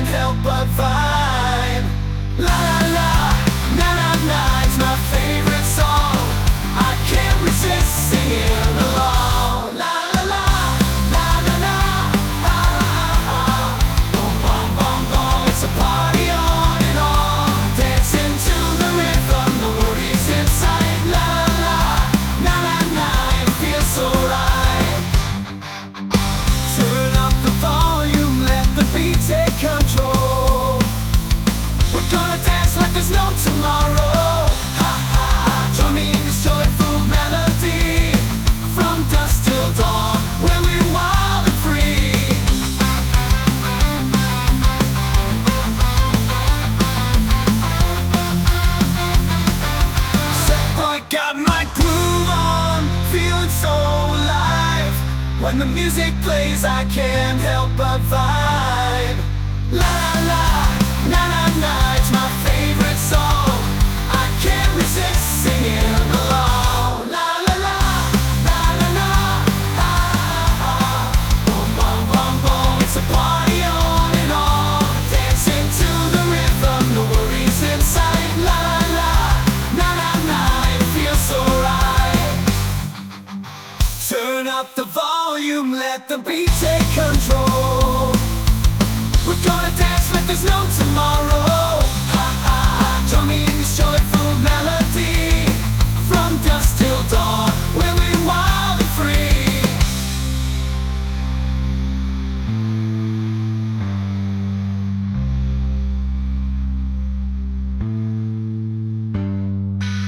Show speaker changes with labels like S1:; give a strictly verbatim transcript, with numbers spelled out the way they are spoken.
S1: help but vibe. La la la, na na na, it's my favorite song. I can't resist singing along. La la la, la la la, ah ah ah. Boom boom boom boom, it's a party on and on. Dancing to the rhythm, the worries inside. La la la, na na na, it feels so right. Turn up the volume, let the beat take control. We're gonna dance like there's no tomorrow. Ha ha ha, join me in this joyful melody. From dusk till dawn, when we're wild and free. Set point, got my groove on, feeling so alive. When the music plays, I can't help but vibe. La la la, na na na, it's my favorite song. I can't resist singing along. La la la, la la la, ah ah ah. Boom boom boom boom, it's a party on and on. Dancing to the rhythm, no worries inside. La la la, na na na, it feels so right. Turn up the volume, let the beat take control. We're gonna dance like there's no tomorrow.